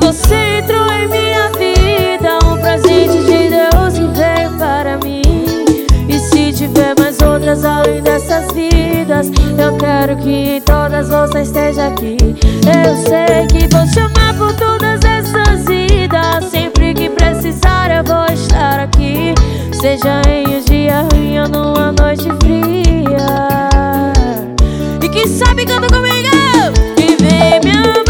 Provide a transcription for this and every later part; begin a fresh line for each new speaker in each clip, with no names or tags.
você entrou em minha vida, um presente de Deus que veio para mim. E se tiver mais outras além dessas vidas, eu quero que em todas você esteja aqui. Eu sei que vou te amar por todas essas vidas. Sempre que precisar eu vou estar aqui, seja em um dia ruim ou numa noite fria. E quem sabe canta comigo e vem me amar.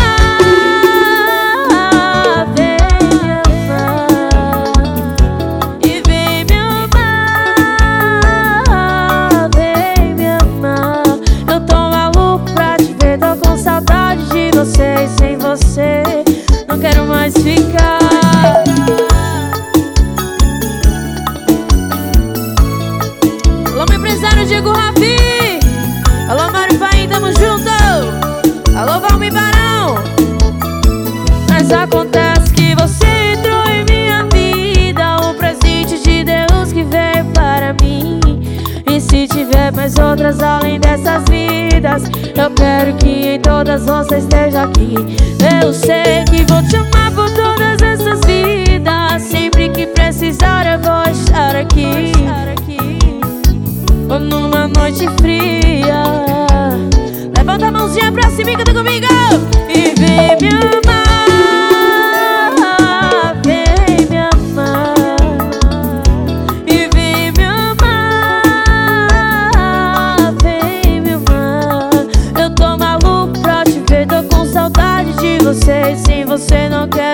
E sem você não quero mais ficar. Alô, meu empresário Diego Ravi. Alô, Mário Paim, tamo junto. Alô, Valmir Barão. Mas acontece que você entrou em minha vida, um presente de Deus que veio para mim. E se tiver mais outras além dessas vidas, eu quero que em todas você esteja aqui. Eu sei que vou te amar por todas essas vidas. Sempre que precisar eu vou estar aqui, ou numa noite fria. Levanta a mãozinha pra cima e canta comigo e vem me amar. Sem você não quero